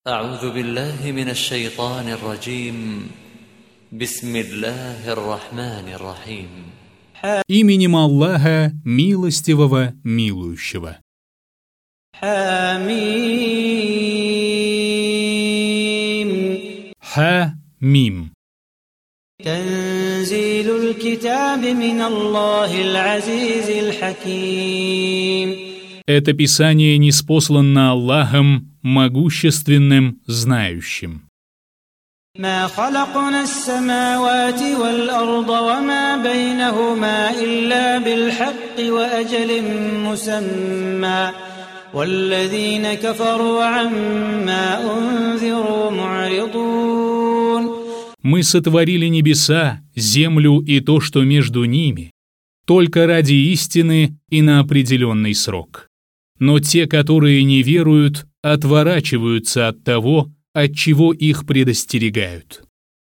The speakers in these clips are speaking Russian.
أعوذ بالله من الشيطان الرجيم بسم الله الرحمن الرحيم Именем Аллаха, милостивого, милующего. حميم Ха-мим. تنزيل الكتاب من الله العزيز الحكيم. Это Писание ниспослано Аллахом, могущественным, знающим. ما خلقنا السماوات والأرض وما بينهما إلا بالحق وأجل مسمى والذين كفروا عما أنذروا معرضون. Мы сотворили небеса, землю и то, что между ними, только ради истины и на определенный срок. Но те, которые не веруют, отворачиваются от того, от чего их предостерегают.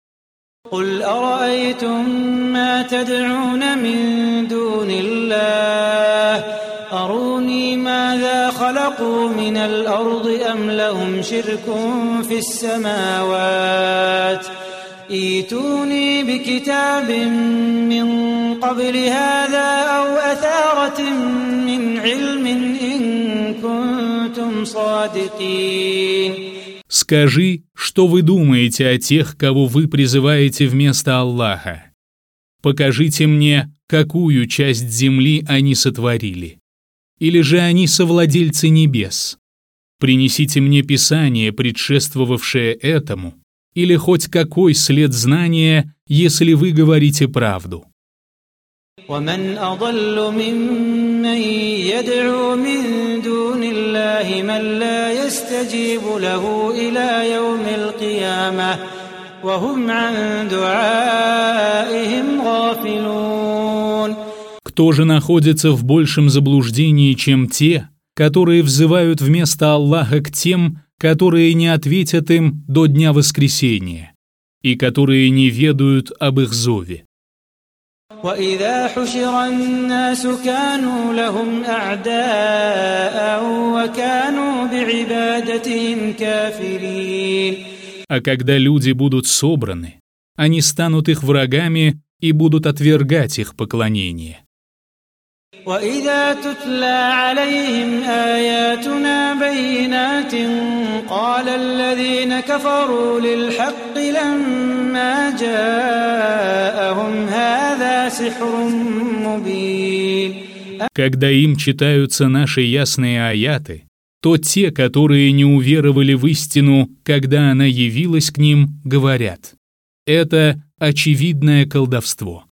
قل أرأيتم ما تدعون من دون الله أروني ماذا خلقوا من الأرض أم لهم شرك في السماوات ائتوني بكتاب من قبل هذا أو أثارة من علم إن كنتم صادقين. Скажи, что вы думаете о тех, кого вы призываете вместо Аллаха. Покажите мне, какую часть земли они сотворили. Или же они совладельцы небес. Принесите мне Писание, предшествовавшее этому, или хоть какой след знания, если вы говорите правду. ومن أضل ممن يدعو من دون الله من لا يستجيب له إلى يوم القيامة وهم عن دعائهم غافلون. Кто же находится в большем заблуждении, чем те, которые взывают вместо Аллаха к тем, которые не ответят им до дня воскресения, и которые не ведают об их зове? وإذا حشر الناس كانوا لهم أعداء وكانوا بعبادتهم كافرين. А когда люди будут собраны, они станут их врагами и будут отвергать их поклонение. وإذا تتلى عليهم آياتنا بينات قال الذين كفروا للحق لما جاءهم هذا سحر مبين. Когда им читаются наши ясные аяты, то те, которые не уверовали в истину, когда она явилась к ним, говорят: это очевидное колдовство.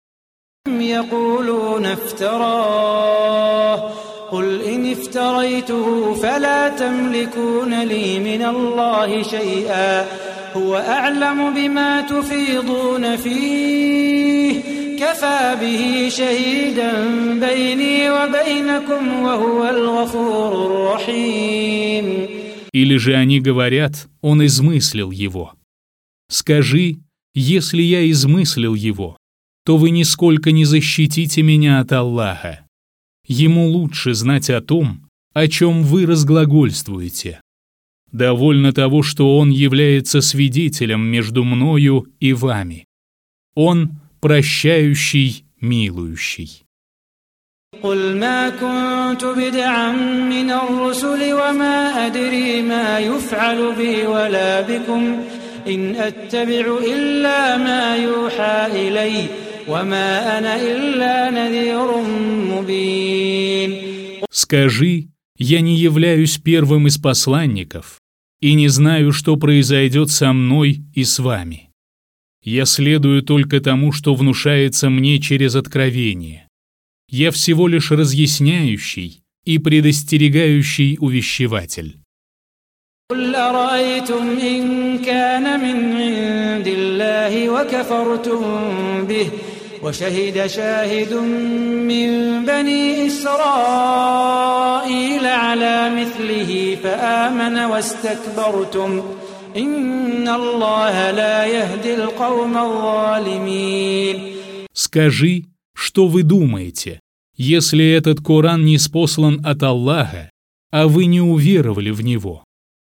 يقولون افتراه قل إن افتريته فلا تملكون لي من الله شيئا هو أعلم بما تفيضون فيه كفى به شهيدا بيني وبينكم وهو الغفور الرحيم. Или же они говорят: он измыслил его. Скажи: если я измыслил его, то вы нисколько не защитите меня от Аллаха. Ему лучше знать о том, о чем вы разглагольствуете. Довольно того, что он является свидетелем между мною и вами. Он прощающий, милующий. قل ما كنت بدعا من الرسل وما أدري ما يفعل بي ولا بكم إن أتبع إلا ما يوحى إلي وما أنا إلا نذير مبين. Скажи: я не являюсь первым из посланников и не знаю, что произойдет со мной и с вами. Я следую только тому, что внушается мне через откровение. Я всего лишь разъясняющий и предостерегающий увещеватель. قل أرأيتم إن كان من عند الله وكفرتم به وشهد شاهد من بني إسرائيل على مثله فآمن واستكبرتم إن الله لا يهدي القوم الظالمين. Скажи, что вы думаете, если этот Коран ниспослан от Аллаха, а вы не уверовали в него,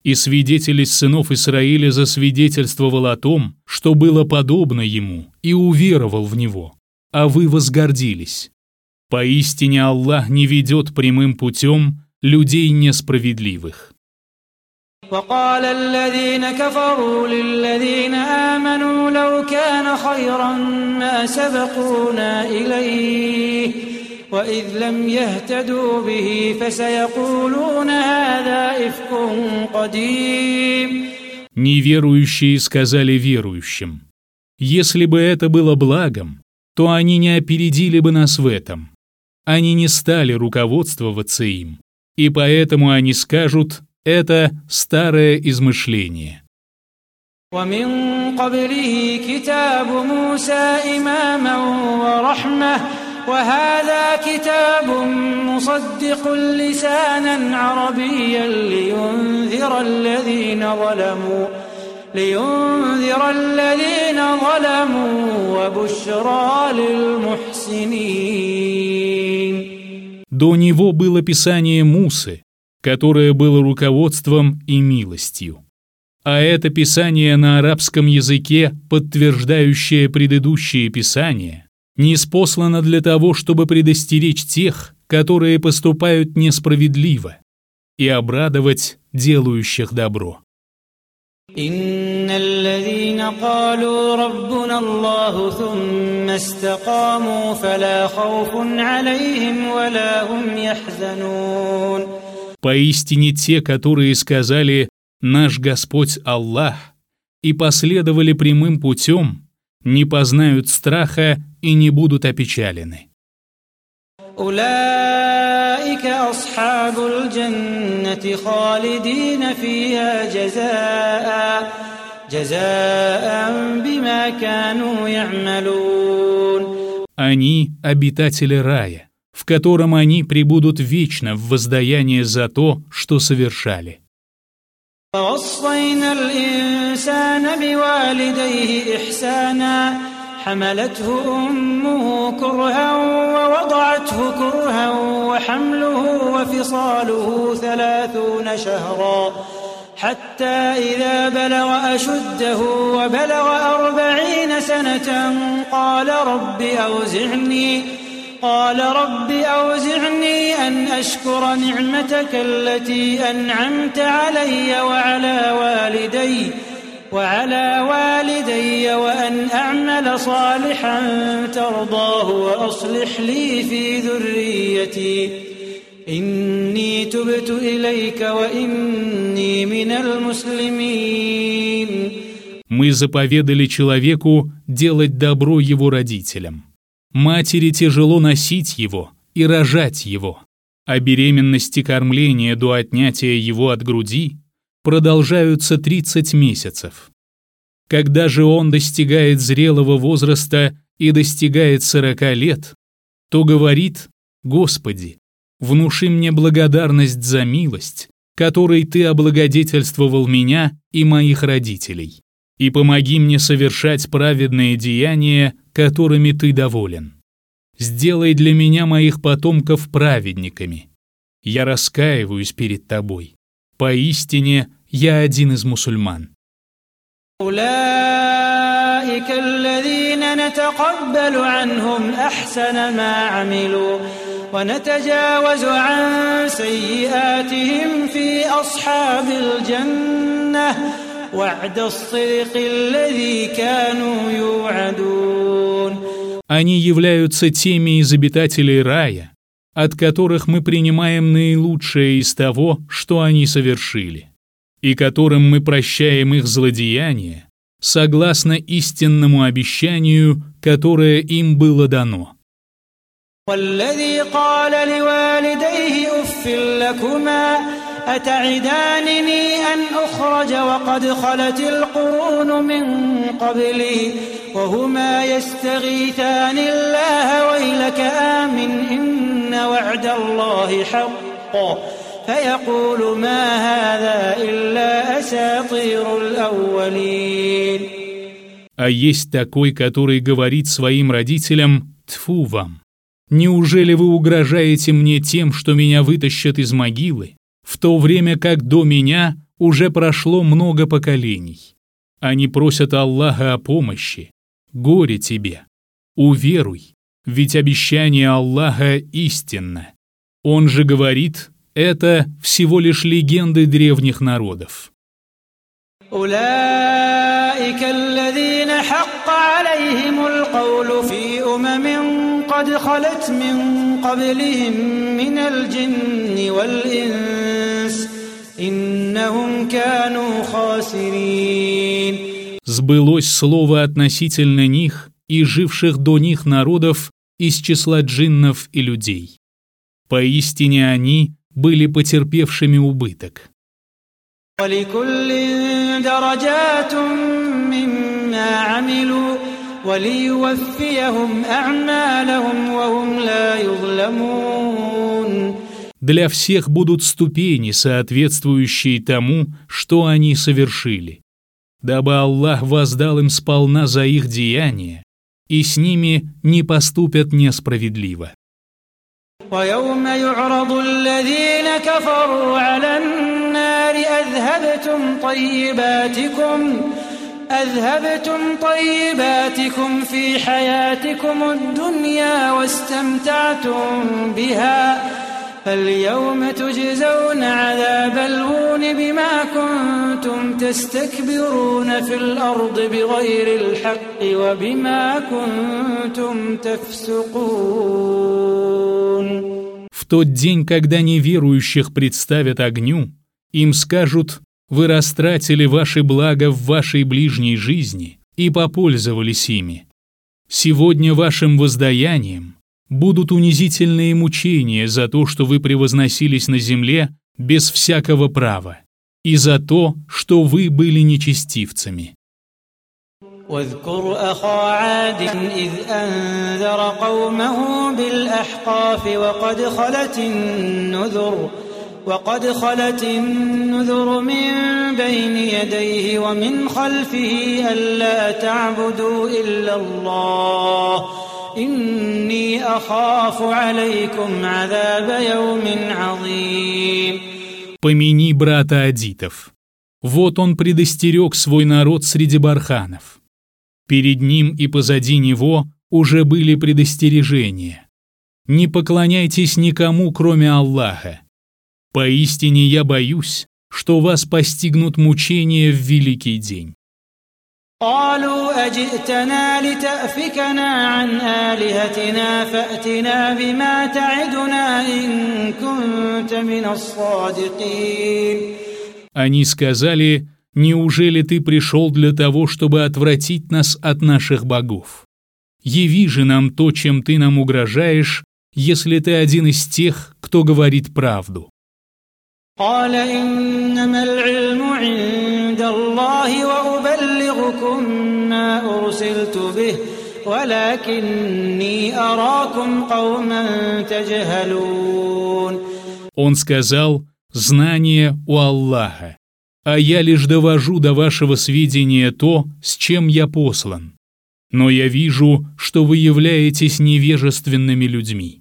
И свидетель из сынов Исраиля засвидетельствовал о том, что было подобно ему, и уверовал в него, а вы возгордились. Поистине Аллах не ведет прямым путем людей несправедливых». وقال الذين كفروا للذين آمنوا لو كان خيرا ما سبقونا إليه وإذ لم يهتدوا به فسيقولون هذا إفك قديم. Неверующие сказали верующим: «Если бы это было благом, то они не опередили бы нас в этом. Они не стали руководствоваться им, и поэтому они скажут: это старое измышление». ومن قبله كتاب موسى إماما ورحمة وهذا كتاب مصدق لسانا عربيا لينذر الذين ظلموا وبشرى للمحسنين. До него было Писание Мусы, которое было руководством и милостью. А это Писание на арабском языке, подтверждающее предыдущие Писания, ниспослано для того, чтобы предостеречь тех, которые поступают несправедливо, и обрадовать делающих добро. إن الذين قالوا ربنا الله ثم استقاموا فلا خوف عليهم ولا هم يحزنون. Поистине те, которые сказали «Наш Господь Аллах» и последовали прямым путем, не познают страха и не будут опечалены. أولئك أصحاب الجنة خالدين فيها جزاء بما كانوا يعملون. Они — обитатели рая, в котором они пребудут вечно в воздаяние за то, что совершали. ووصينا الإنسان بوالديه إحسانا حملته أمه كرها ووضعته كرها وحمله وفصاله 30 شهرا حتى إذا بلغ أشده وبلغ 40 سنة قال رب أوزعني أن أشكر نعمتك التي أنعمت علي وعلى والدي وأن أعمل صالحا ترضاه وأصلح لي في ذريتي إني تبت إليك وإني من المسلمين. Мы заповедали человеку делать добро его родителям. Матери тяжело носить его и рожать его, а беременность и кормление до отнятия его от груди продолжаются 30 месяцев. Когда же он достигает зрелого возраста и достигает 40 лет, то говорит: «Господи, внуши мне благодарность за милость, которой Ты облагодетельствовал меня и моих родителей, и помоги мне совершать праведные деяния, которыми Ты доволен. Сделай для меня моих потомков праведниками. Я раскаиваюсь перед Тобой. Поистине, я один из мусульман». أولئك الذين نتقبل عنهم أحسن ما عملوا ونتجاوز عن سيئاتهم في أصحاب الجنة وعد الصدق الذي كانوا يوعدون. Они являются теми из обитателей рая, от которых мы принимаем наилучшее из того, что они совершили, и которым мы прощаем их злодеяния, согласно истинному обещанию, которое им было дано. والذي قال لوالديه أف لكما أتعدانني أن أخرج وقد خلت القرون من قبلي وهما يستغيثان الله ويلك آمن إن وعد الله حق فيقول ما هذا إلا أساطير الأولين. А есть такой, который говорит своим родителям: «Тьфу вам! Неужели вы угрожаете мне тем, что меня вытащат из могилы, в то время как до меня уже прошло много поколений. Они просят Аллаха о помощи. Горе тебе! Уверуй, ведь обещание Аллаха истинно. Он же говорит, это всего лишь легенды древних народов. أولئك الذين حق عليهم القول في قد خلت من قبلهم من الجن والإنس إنهم كانوا خاسرين. Сбылось слово относительно них и живших до них народов из числа джиннов и людей. Поистине они были потерпевшими убыток. ولكل درجات مما عملوا وليوفيهم أعمالهم وهم لا يظلمون. Для всех будут ступени, соответствующие тому, что они совершили, дабы Аллах воздал им сполна за их деяния, и с ними не поступят несправедливо. ويوم يعرض الذين كفروا على النار أذهبتم طيباتكم في حياتكم الدنيا واستمتعتم بها فاليوم تجزون عذاب الهون بما كنتم تستكبرون في الأرض بغير الحق وبما كنتم تفسقون. В тот день, когда неверующих представят огню, им скажут: «Вы растратили ваши блага в вашей ближней жизни и попользовались ими. Сегодня вашим воздаянием будут унизительные мучения за то, что вы превозносились на земле без всякого права, и за то, что вы были нечестивцами». واذكر أخا عاد إذ أنذر قومه بالأحقاف وقد خلت النذر من بين يديه ومن خلفه ألا تعبدوا إلا الله إني أخاف عليكم عذاب يوم عظيم. Помяни брата Адитов. Вот он предостерег свой народ среди барханов. Перед ним и позади него уже были предостережения. Не поклоняйтесь никому, кроме Аллаха. Поистине я боюсь, что вас постигнут мучения в великий день. قالوا أجئتنا لتأفكنا عن آلهتنا فأتنا بما تعدنا إن كنت من الصادقين. Они сказали: «Неужели ты пришел для того, чтобы отвратить нас от наших богов? Яви же нам то, чем ты нам угрожаешь, если ты один из тех, кто говорит правду». قال إنما العلم عند الله وأبلغكم ما أرسلت به ولكني أراكم قوما تجهلون. Он сказал: «Знание у Аллаха, а я лишь довожу до вашего сведения то, с чем я послан. Но я вижу, что вы являетесь невежественными людьми».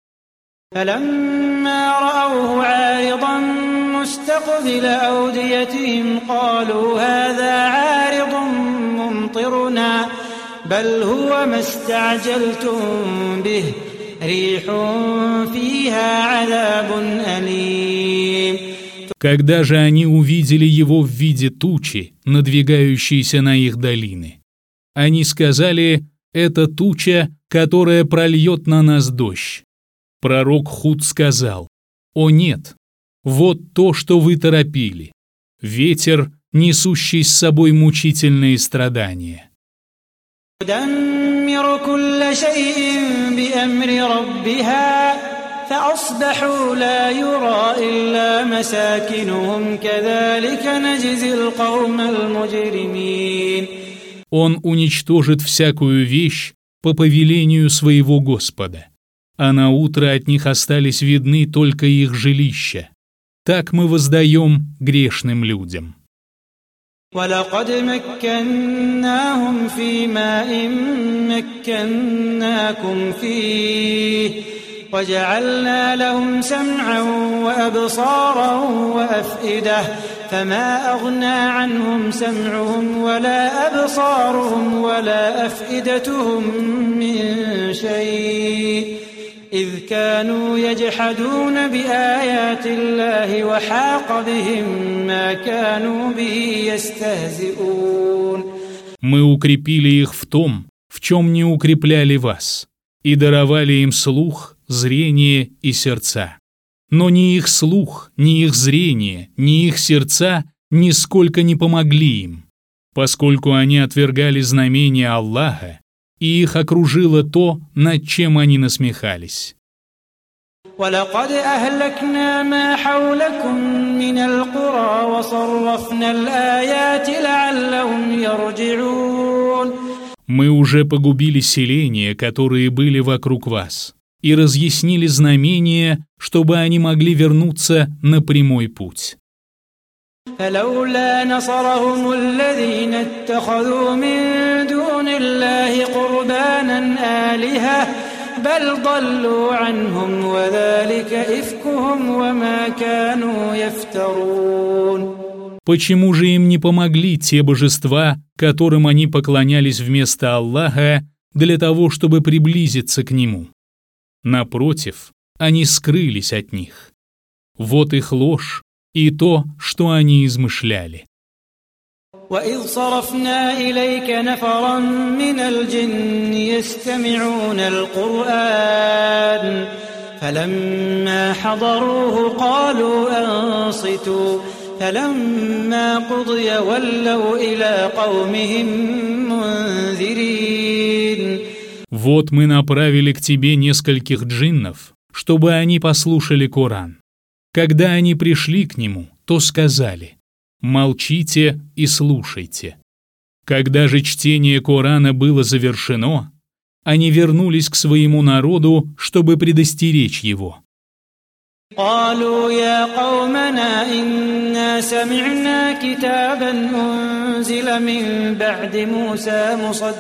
فلما رأوه عارضا مستقبل أوديتهم قالوا هذا عارض ممطرنا بل هو ما استعجلتم به ريح فيها عذاب أليم. Когда же они увидели его в виде тучи, надвигающейся на их долины, они сказали: «Это туча, которая прольет на нас дождь». Пророк Худ сказал: «О нет, вот то, что вы торопили, ветер, несущий с собой мучительные страдания». تدمر كل شيء بأمر ربها فأصبحوا لا يرى إلا مساكنهم كذلك نجزي القوم المجرمين. Он уничтожит всякую вещь по повелению своего Господа, а на утро от них остались видны только их жилища. Так мы воздаем грешным людям. ولقد مكناهم في ماء مكناكم فيه وجعلنا لهم سمعا وأبصارا وأفئدة فما أغنى عنهم سمعهم ولا أبصارهم ولا أفئدتهم من شيء إذ كانوا يجحدون بآيات الله وحاق بهم ما كانوا به يستهزئون. Мы укрепили их в том, в чем не укрепляли вас, и даровали им слух, зрение и сердца. Но ни их слух, ни их зрение, ни их сердца нисколько не помогли им, поскольку они отвергали знамения Аллаха, и их окружило то, над чем они насмехались. ولقد أهلكنا ما حولكم من القرى وصرفنا الآيات لعلهم يرجعون. Мы уже погубили селения, которые были вокруг вас, и разъяснили знамения, чтобы они могли вернуться на прямой путь. فلولا نصرهم الذين اتخذوا من دون الله قربانا آلهة بل ضلوا عنهم وذلك إفكهم وما كانوا يفترون. Почему же им не помогли те божества, которым они поклонялись вместо Аллаха, для того, чтобы приблизиться к Нему? Напротив, они скрылись от них. Вот их ложь и то, что они измышляли. وإذ صرفنا إليك نفرا من الجن يستمعون القرآن فلما حضروه قالوا أنصتوا فلما قضي ولوا إلى قومهم منذرين. Вот мы направили к тебе нескольких джиннов, чтобы они послушали Коран. Когда они пришли к нему, то сказали: молчите и слушайте. Когда же чтение Корана было завершено, они вернулись к своему народу, чтобы предостеречь его. قالوا يا قومنا إنا سمعنا كتابا أنزل من بعد موسى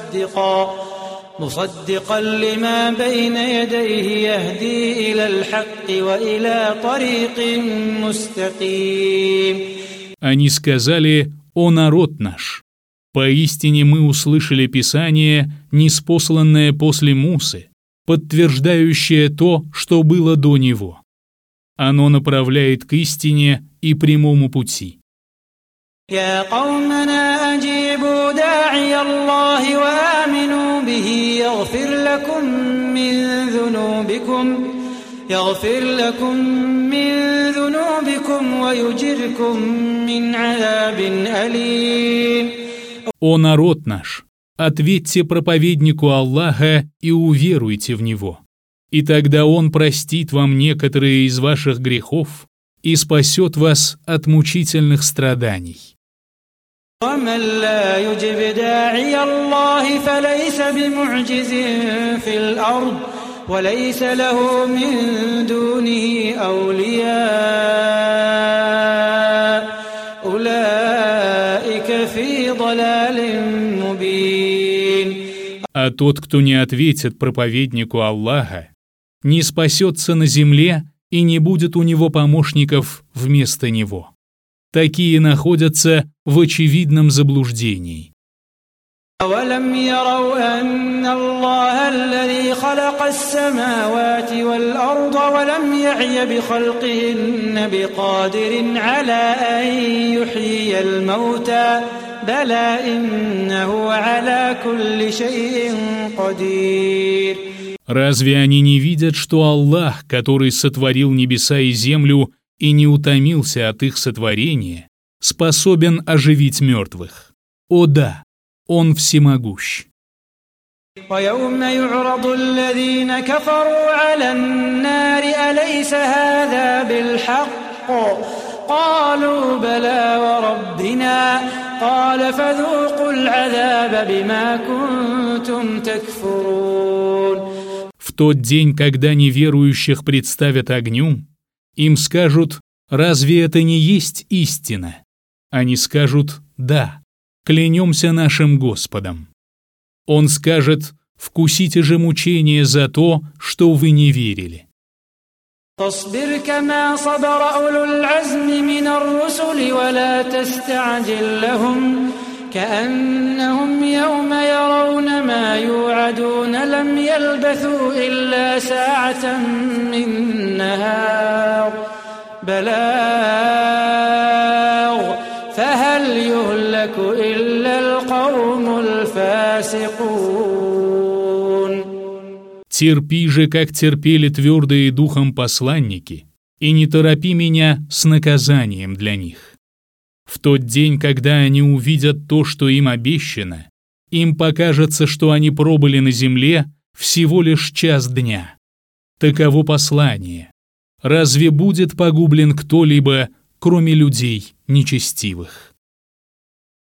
مصدقا لما بين يديه يهدي إلى الحق وإلى طريق مستقيم. Они сказали: «О народ наш! Поистине мы услышали Писание, ниспосланное после Мусы, подтверждающее то, что было до него. Оно направляет к истине и прямому пути». يا قومنا أجيبوا داعي الله وآمنوا به يغفر لكم من ذنوبكم ويجركم من عذاب أليم. «О народ наш! Ответьте проповеднику Аллаха и уверуйте в Него, и тогда Он простит вам некоторые из ваших грехов и спасет вас от мучительных страданий». ومن لا يجب داعي الله فليس بمعجز في الأرض وليس له من دونه أولياء أولئك في ضلال مبين. А тот, кто не ответит проповеднику Аллаха, не спасется на земле и не будет у него помощников вместо него. Такие находятся в очевидном заблуждении. أولم يروا أن الله الذي خلق السماوات والأرض ولم يعي بخلقهن بقادر على أن يحيي الموتى بلى إنه على كل شيء قدير. Разве они не видят, что Аллах, который сотворил небеса и землю и не утомился от их сотворения, способен оживить мертвых? О да, Он всемогущ. ويوم يعرض الذين كفروا على النار أليس هذا بالحق قالوا بلى وربنا قال فذوقوا العذاب بما كنتم تكفرون. В тот день, когда неверующих представят огню, им скажут: «Разве это не есть истина?» Они скажут: «Да, клянемся нашим Господом». Он скажет: «Вкусите же мучение за то, что вы не верили». فاصبر كما صبر أولو العزم من الرسل ولا تستعجل لهم كأنهم يوم يرون ما يوعدون لم يلبثوا إلا ساعة من نهار بلاغ فهل يهلك إلا القوم الفاسقون. Терпи же, как терпели твердые духом посланники, и не торопи меня с наказанием для них. В тот день, когда они увидят то, что им обещано, им покажется, что они пробыли на земле всего лишь час дня. Таково послание. Разве будет погублен кто-либо, кроме людей нечестивых?